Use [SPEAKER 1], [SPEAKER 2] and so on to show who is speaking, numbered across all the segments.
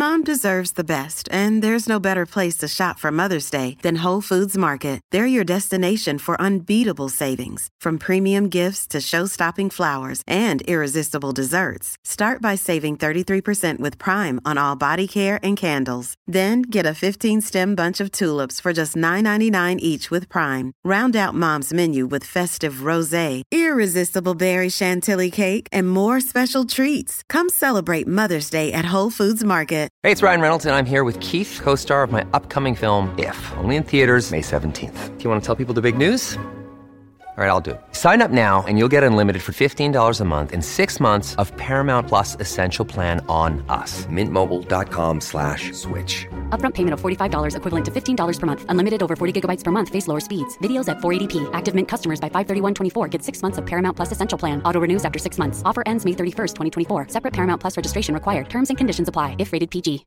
[SPEAKER 1] Mom deserves the best, and there's no better place to shop for Mother's Day than Whole Foods Market. They're your destination for unbeatable savings, from premium gifts to show-stopping flowers and irresistible desserts. Start by saving 33% with Prime on all body care and candles. Then get a 15-stem bunch of tulips for just $9.99 each with Prime. Round out Mom's menu with festive rosé, irresistible berry chantilly cake, and more special treats. Come celebrate Mother's Day at Whole Foods Market.
[SPEAKER 2] Hey, it's Ryan Reynolds, and I'm here with Keith, co-star of my upcoming film, If, only in theaters May 17th. Do you want to tell people the big news? All right, I'll do it. Sign up now and you'll get unlimited for $15 a month and 6 months of Paramount Plus Essential Plan on us. MintMobile.com/switch.
[SPEAKER 3] Upfront payment of $45 equivalent to $15 per month. Unlimited over 40 gigabytes per month. Face lower speeds. Videos at 480p. Active Mint customers by 531.24 get 6 months of Paramount Plus Essential Plan. Auto renews after 6 months. Offer ends May 31st, 2024. Separate Paramount Plus registration required. Terms and conditions apply if rated PG.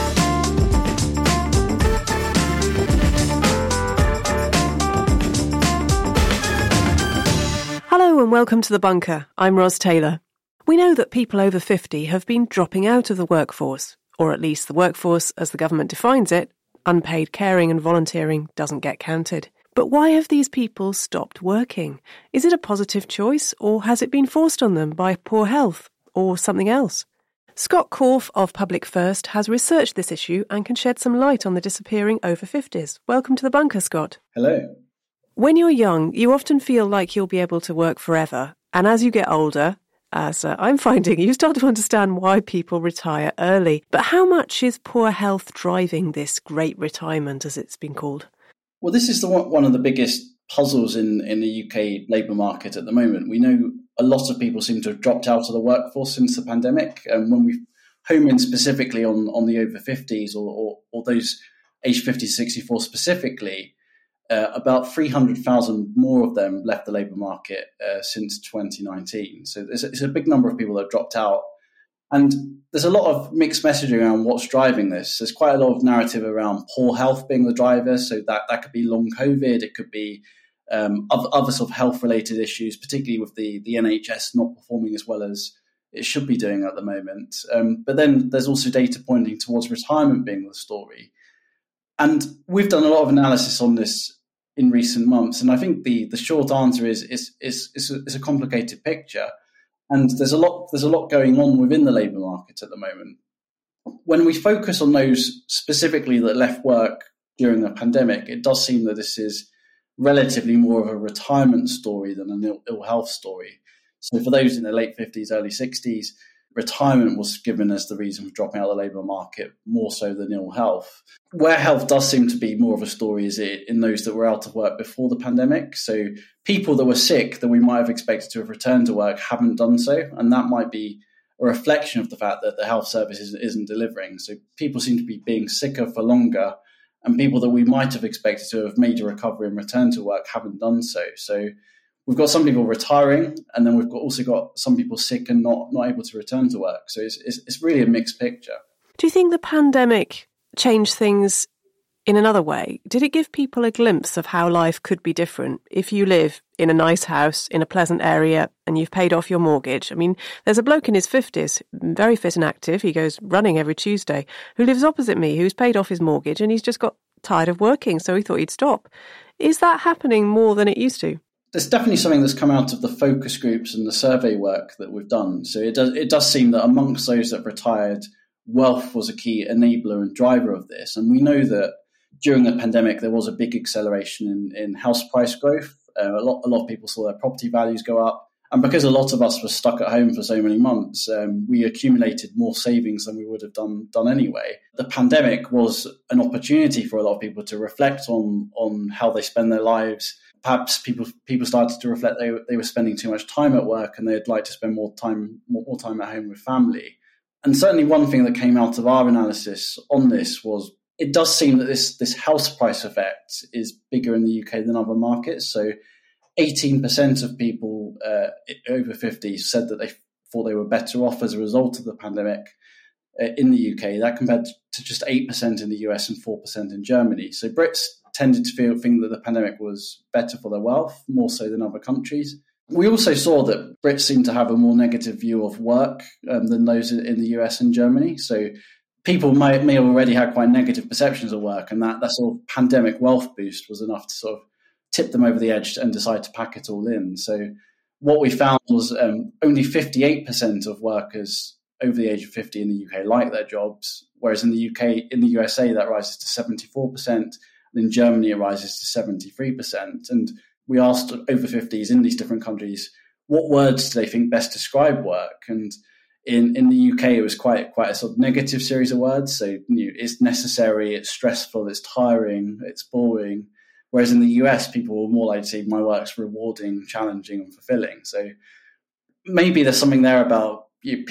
[SPEAKER 4] Hello and welcome to The Bunker. I'm Ros Taylor. We know that people over 50 have been dropping out of the workforce, or at least the workforce as the government defines it. Unpaid caring and volunteering doesn't get counted. But why have these people stopped working? Is it a positive choice, or has it been forced on them by poor health, or something else? Scott Korf of Public First has researched this issue and can shed some light on the disappearing over 50s. Welcome to The Bunker, Scott.
[SPEAKER 5] Hello.
[SPEAKER 4] When you're young, you often feel like you'll be able to work forever. And as you get older, as I'm finding, you start to understand why people retire early. But how much is poor health driving this great retirement, as it's been called?
[SPEAKER 5] Well, this is one of the biggest puzzles in the UK labour market at the moment. We know a lot of people seem to have dropped out of the workforce since the pandemic. And when we home in specifically on the over 50s or those aged 50 to 64 specifically, about 300,000 more of them left the labour market since 2019. So it's a big number of people that have dropped out. And there's a lot of mixed messaging around what's driving this. There's quite a lot of narrative around poor health being the driver. So that could be long COVID. It could be other sort of health-related issues, particularly with the NHS not performing as well as it should be doing at the moment. But then there's also data pointing towards retirement being the story. And we've done a lot of analysis on this in recent months, and I think the short answer is it's a complicated picture, and there's a lot going on within the labour market at the moment. When we focus on those specifically that left work during the pandemic, it does seem that this is relatively more of a retirement story than an ill health story. So for those in their late 50s, early 60s, retirement was given as the reason for dropping out of the labour market more so than ill health. Where health does seem to be more of a story is in those that were out of work before the pandemic. So people that were sick that we might have expected to have returned to work haven't done so. And that might be a reflection of the fact that the health service isn't delivering. So people seem to be being sicker for longer, and people that we might have expected to have made a recovery and return to work haven't done so. So we've got some people retiring, and then we've also got some people sick and not able to return to work. So it's really a mixed picture.
[SPEAKER 4] Do you think the pandemic changed things in another way? Did it give people a glimpse of how life could be different if you live in a nice house in a pleasant area and you've paid off your mortgage? I mean, there's a bloke in his 50s, very fit and active, he goes running every Tuesday, who lives opposite me, who's paid off his mortgage and he's just got tired of working, so he thought he'd stop. Is that happening more than it used to?
[SPEAKER 5] There's definitely something that's come out of the focus groups and the survey work that we've done. So it does seem that amongst those that retired, wealth was a key enabler and driver of this. And we know that during the pandemic, there was a big acceleration in house price growth. A lot of people saw their property values go up. And because a lot of us were stuck at home for so many months, we accumulated more savings than we would have done anyway. The pandemic was an opportunity for a lot of people to reflect on how they spend their lives. Perhaps people started to reflect they were spending too much time at work and they'd like to spend more time at home with family. And certainly one thing that came out of our analysis on this was it does seem that this house price effect is bigger in the UK than other markets. So 18% of people over 50 said that they thought they were better off as a result of the pandemic in the UK. That compared to just 8% in the US and 4% in Germany. So Brits tended to think that the pandemic was better for their wealth, more so than other countries. We also saw that Brits seem to have a more negative view of work than those in the US and Germany. So people may already have quite negative perceptions of work, and that sort of pandemic wealth boost was enough to sort of tip them over the edge and decide to pack it all in. So what we found was only 58% of workers over the age of 50 in the UK like their jobs, whereas in the USA, that rises to 74%, and in Germany, it rises to 73%. And we asked over 50s in these different countries, what words do they think best describe work? And in the UK, it was quite a sort of negative series of words. So it's necessary, it's stressful, it's tiring, it's boring. Whereas in the US, people were more likely to say, my work's rewarding, challenging, and fulfilling. So maybe there's something there about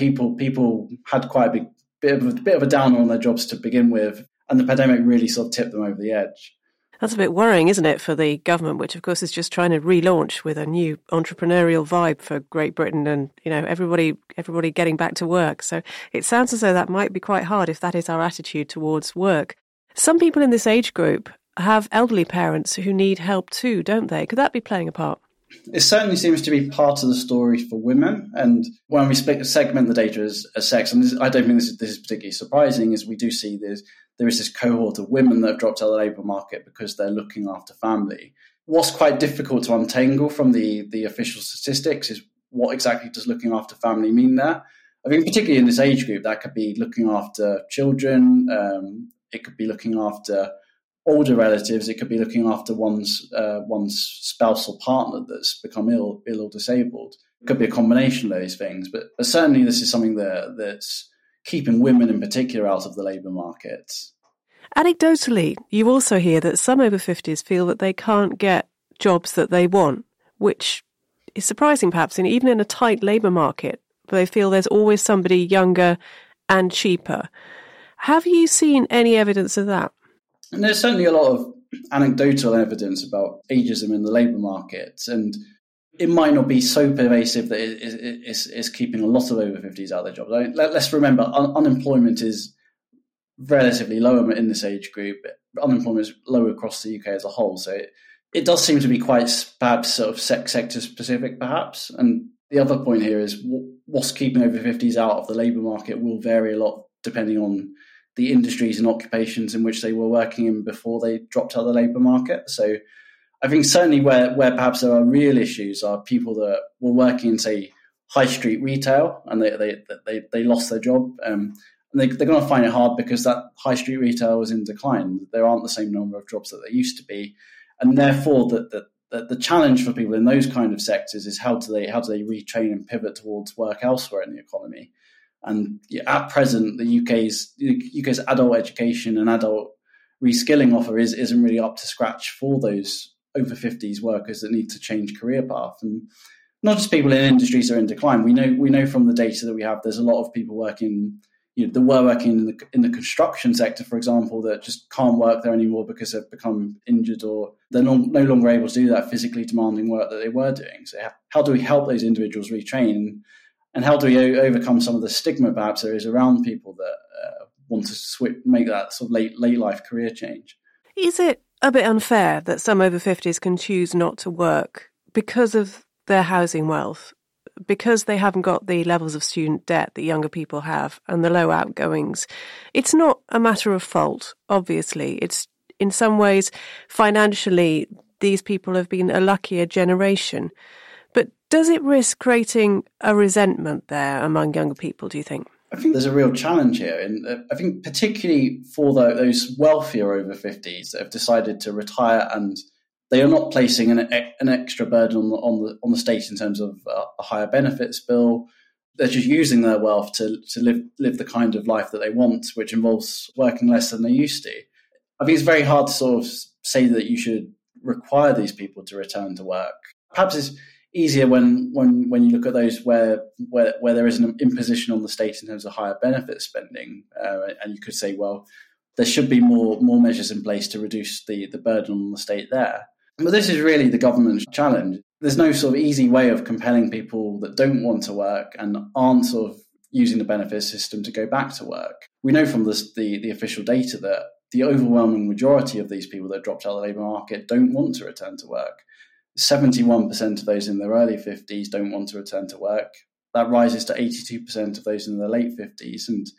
[SPEAKER 5] people had quite a bit of a downer on their jobs to begin with, and the pandemic really sort of tipped them over the edge.
[SPEAKER 4] That's a bit worrying, isn't it, for the government, which of course is just trying to relaunch with a new entrepreneurial vibe for Great Britain and, everybody getting back to work. So it sounds as though that might be quite hard if that is our attitude towards work. Some people in this age group have elderly parents who need help too, don't they? Could that be playing a part?
[SPEAKER 5] It certainly seems to be part of the story for women. And when we segment the data as sex, and I don't think this is particularly surprising, is we do see there is this cohort of women that have dropped out of the labour market because they're looking after family. What's quite difficult to untangle from the official statistics is what exactly does looking after family mean there? I think particularly in this age group, that could be looking after children, it could be looking after older relatives, it could be looking after one's spouse or partner that's become ill or disabled. It could be a combination of those things, but certainly this is something that's keeping women in particular out of the labour market.
[SPEAKER 4] Anecdotally, you also hear that some over 50s feel that they can't get jobs that they want, which is surprising perhaps, even in a tight labour market, but they feel there's always somebody younger and cheaper. Have you seen any evidence of that?
[SPEAKER 5] And there's certainly a lot of anecdotal evidence about ageism in the labour market, and it might not be so pervasive that it's keeping a lot of over 50s out of their jobs. Let's remember, unemployment is relatively lower in this age group. Unemployment is lower across the UK as a whole, so it does seem to be quite perhaps sort of sector specific, perhaps. And the other point here is what's keeping over 50s out of the labour market will vary a lot depending on the industries and occupations in which they were working in before they dropped out of the labour market. So I think certainly where perhaps there are real issues are people that were working in, say, high street retail and they lost their job. And they're going to find it hard because that high street retail is in decline. There aren't the same number of jobs that there used to be. And therefore, the challenge for people in those kind of sectors is how do they retrain and pivot towards work elsewhere in the economy. And at present, the UK's adult education and adult reskilling offer isn't really up to scratch for those over 50s workers that need to change career path. And not just people in industries that are in decline. We know from the data that we have, there's a lot of people working, that were working in the construction sector, for example, that just can't work there anymore because they've become injured or they're no longer able to do that physically demanding work that they were doing. So how do we help those individuals retrain? And how do we overcome some of the stigma perhaps there is around people that want to make that sort of late life career change? Is
[SPEAKER 4] it a bit unfair that some over 50s can choose not to work because of their housing wealth, because they haven't got the levels of student debt that younger people have and the low outgoings? It's not a matter of fault, obviously. It's in some ways financially these people have been a luckier generation. But does it risk creating a resentment there among younger people, do you think?
[SPEAKER 5] I think there's a real challenge here. And I think particularly for those wealthier over 50s that have decided to retire and they are not placing an extra burden on the state in terms of a higher benefits bill. They're just using their wealth to live the kind of life that they want, which involves working less than they used to. I think it's very hard to sort of say that you should require these people to return to work. Perhaps it's easier when you look at those where there is an imposition on the state in terms of higher benefit spending, and you could say, well, there should be more measures in place to reduce the burden on the state there. But this is really the government's challenge. There's no sort of easy way of compelling people that don't want to work and aren't sort of using the benefit system to go back to work. We know from the official data that the overwhelming majority of these people that dropped out of the labour market don't want to return to work. 71% of those in their early 50s don't want to return to work. That rises to 82% of those in their late 50s, and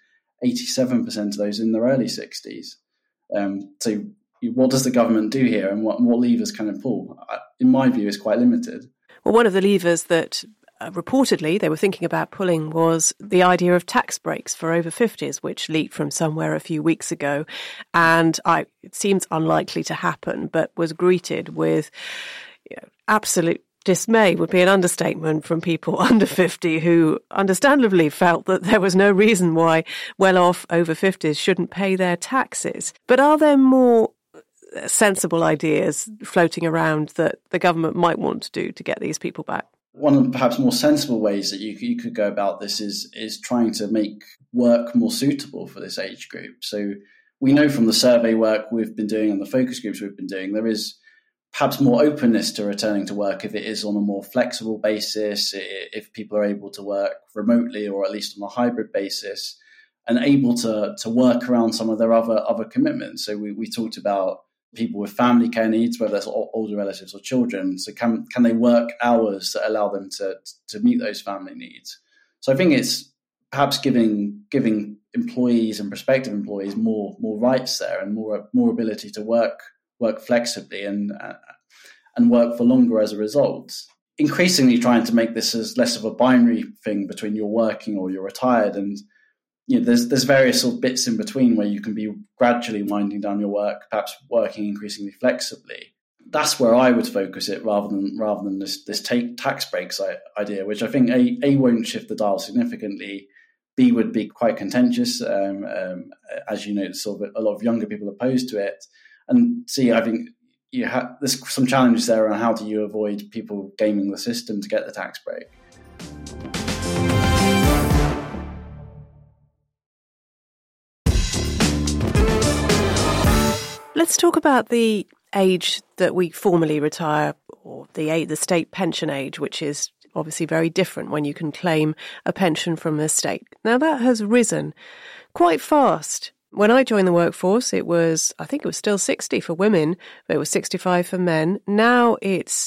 [SPEAKER 5] 87% of those in their early 60s. So what does the government do here, and what levers can it pull? In my view, is quite limited.
[SPEAKER 4] Well, one of the levers that reportedly they were thinking about pulling was the idea of tax breaks for over 50s, which leaked from somewhere a few weeks ago. And it seems unlikely to happen, but was greeted with absolute dismay would be an understatement from people under 50 who understandably felt that there was no reason why well-off over 50s shouldn't pay their taxes. But are there more sensible ideas floating around that the government might want to do to get these people back?
[SPEAKER 5] One of the perhaps more sensible ways that you could go about this is trying to make work more suitable for this age group. So we know from the survey work we've been doing and the focus groups we've been doing, there is perhaps more openness to returning to work if it is on a more flexible basis, if people are able to work remotely or at least on a hybrid basis, and able to work around some of their other commitments. So we talked about people with family care needs, whether that's older relatives or children. So can they work hours that allow them to meet those family needs? So I think it's perhaps giving employees and prospective employees more rights there and more ability to work flexibly and work for longer as a result. Increasingly trying to make this as less of a binary thing between you're working or you're retired, and there's various sort of bits in between where you can be gradually winding down your work, perhaps working increasingly flexibly. That's where I would focus it rather than this tax breaks idea, which I think A won't shift the dial significantly, B would be quite contentious, as you know, sort of a lot of younger people opposed to it, and C, I think there's some challenges there on how do you avoid people gaming the system to get the tax break.
[SPEAKER 4] Let's talk about the age that we formally retire, or the state pension age, which is obviously very different when you can claim a pension from the state. Now, that has risen quite fast. When I joined the workforce, I think it was still 60 for women, but it was 65 for men. Now it's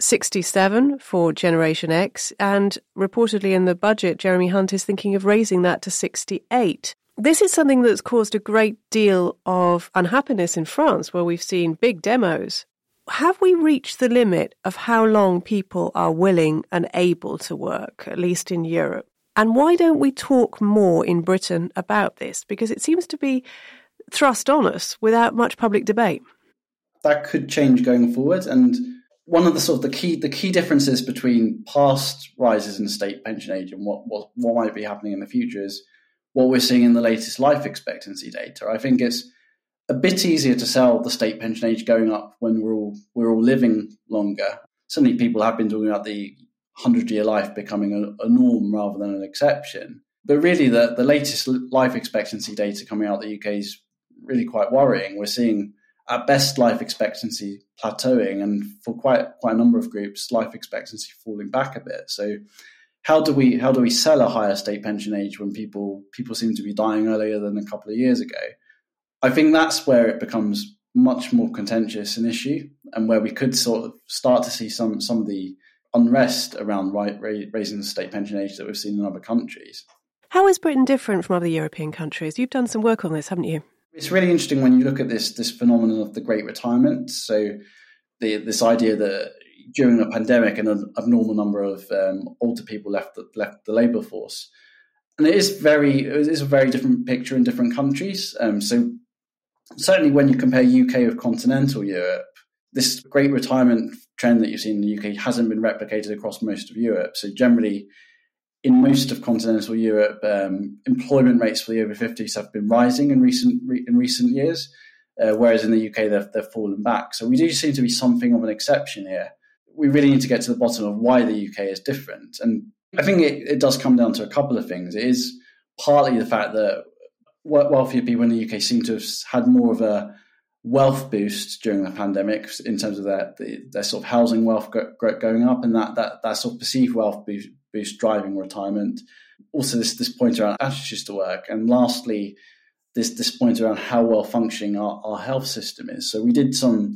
[SPEAKER 4] 67 for Generation X, and reportedly in the budget, Jeremy Hunt is thinking of raising that to 68. This is something that's caused a great deal of unhappiness in France, where we've seen big demos. Have we reached the limit of how long people are willing and able to work, at least in Europe? And why don't we talk more in Britain about this? Because it seems to be thrust on us without much public debate.
[SPEAKER 5] That could change going forward. And one of the key differences between past rises in state pension age and what might be happening in the future is what we're seeing in the latest life expectancy data. I think it's a bit easier to sell the state pension age going up when we're all living longer. Certainly people have been talking about the 100-year life becoming a norm rather than an exception. But really the latest life expectancy data coming out of the UK is really quite worrying. We're seeing at best life expectancy plateauing, and for quite a number of groups, life expectancy falling back a bit. So how do we sell a higher state pension age when people seem to be dying earlier than a couple of years ago? I think that's where it becomes much more contentious an issue, and where we could sort of start to see some of the unrest around raising the state pension age that we've seen in other countries.
[SPEAKER 4] How is Britain different from other European countries? You've done some work on this, haven't you?
[SPEAKER 5] It's really interesting when you look at this phenomenon of the Great Retirement. So this idea that during the pandemic, an abnormal number of older people left the labour force, and it is a very different picture in different countries. So certainly when you compare UK with continental Europe, this Great Retirement trend that you've seen in the UK hasn't been replicated across most of Europe. So generally, in most of continental Europe, employment rates for the over 50s have been rising in recent years, whereas in the UK they've fallen back. So we do seem to be something of an exception here. We really need to get to the bottom of why the UK is different. And I think it does come down to a couple of things. It is partly the fact that wealthier people in the UK seem to have had more of a wealth boost during the pandemic in terms of their sort of housing wealth going up, and that sort of perceived wealth boost driving retirement. Also this point around attitudes to work, and lastly this point around how well functioning our health system is. So we did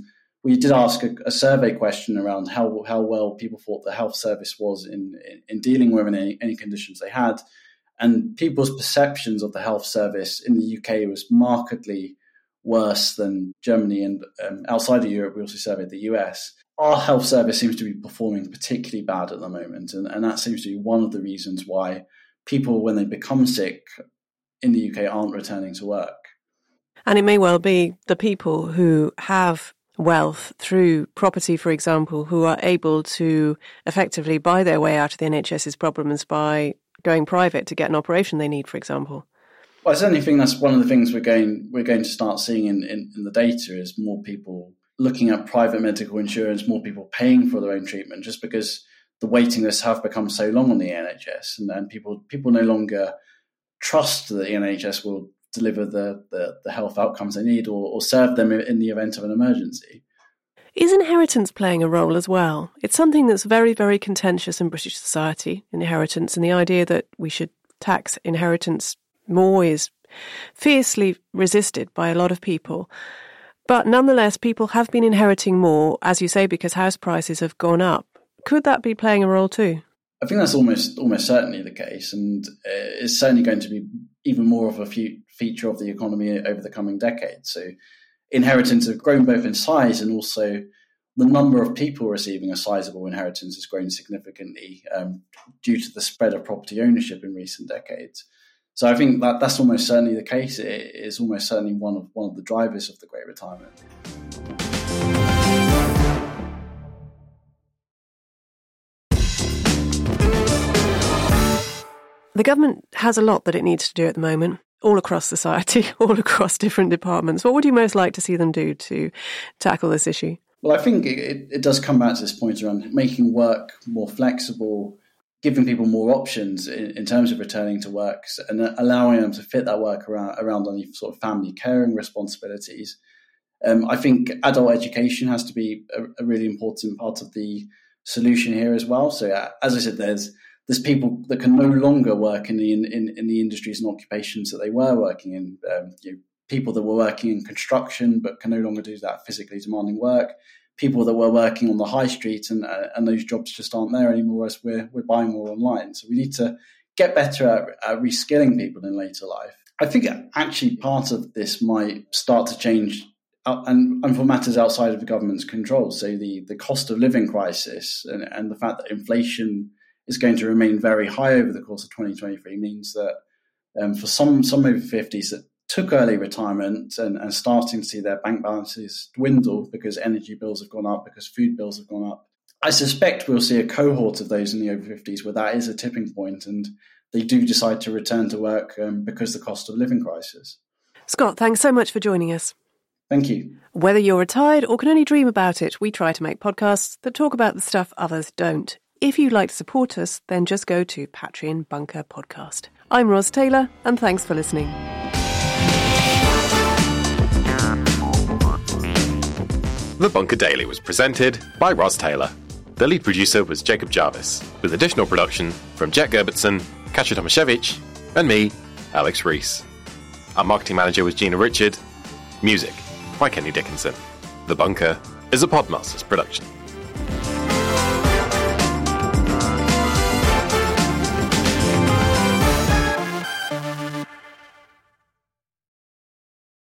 [SPEAKER 5] ask a survey question around how well people thought the health service was in dealing with any conditions they had, And people's perceptions of the health service in the UK was markedly worse than Germany, and outside of Europe, we also surveyed the US. Our health service seems to be performing particularly bad at the moment, and that seems to be one of the reasons why people, when they become sick in the UK, aren't returning to work.
[SPEAKER 4] And it may well be the people who have wealth through property, for example, who are able to effectively buy their way out of the NHS's problems by going private to get an operation they need, for example.
[SPEAKER 5] Well, I certainly think that's one of the things we're going to start seeing in the data is more people looking at private medical insurance, more people paying for their own treatment, just because the waiting lists have become so long on the NHS, and people no longer trust that the NHS will deliver the health outcomes they need or serve them in the event of an emergency.
[SPEAKER 4] Is inheritance playing a role as well? It's something that's very, very contentious in British society, inheritance, and the idea that we should tax inheritance more is fiercely resisted by a lot of people. But nonetheless, people have been inheriting more, as you say, because house prices have gone up. Could that be playing a role too?
[SPEAKER 5] I think that's almost certainly the case, and it's certainly going to be even more of a feature of the economy over the coming decades. So inheritance have grown both in size, and also the number of people receiving a sizable inheritance has grown significantly due to the spread of property ownership in recent decades. So I think that's almost certainly the case. It is almost certainly one of the drivers of the Great Retirement.
[SPEAKER 4] The government has a lot that it needs to do at the moment, all across society, all across different departments. What would you most like to see them do to tackle this issue?
[SPEAKER 5] Well, I think it does come back to this point around making work more flexible, giving people more options in terms of returning to work, and allowing them to fit that work around any sort of family caring responsibilities. I think adult education has to be a really important part of the solution here as well. So, as I said, there's people that can no longer work in the industries and occupations that they were working in. People that were working in construction but can no longer do that physically demanding work. People that were working on the high street and those jobs just aren't there anymore as we're buying more online. So we need to get better at reskilling people in later life. I think actually part of this might start to change and for matters outside of the government's control. So the cost of living crisis and the fact that inflation is going to remain very high over the course of 2023 means that for some over 50s that took early retirement and starting to see their bank balances dwindle because energy bills have gone up, because food bills have gone up, I suspect we'll see a cohort of those in the over 50s where that is a tipping point and they do decide to return to work because of the cost of living crisis.
[SPEAKER 4] Scott, thanks so much for joining us.
[SPEAKER 5] Thank you.
[SPEAKER 4] Whether you're retired or can only dream about it, we try to make podcasts that talk about the stuff others don't. If you'd like to support us, then just go to Patreon Bunker Podcast. I'm Ros Taylor, and thanks for listening.
[SPEAKER 6] The Bunker Daily was presented by Ros Taylor. The lead producer was Jacob Jarvis, with additional production from Jack Gerbertson, Katja Tomaszewicz, and me, Alex Rees. Our marketing manager was Gina Richard. Music by Kenny Dickinson. The Bunker is a Podmasters production.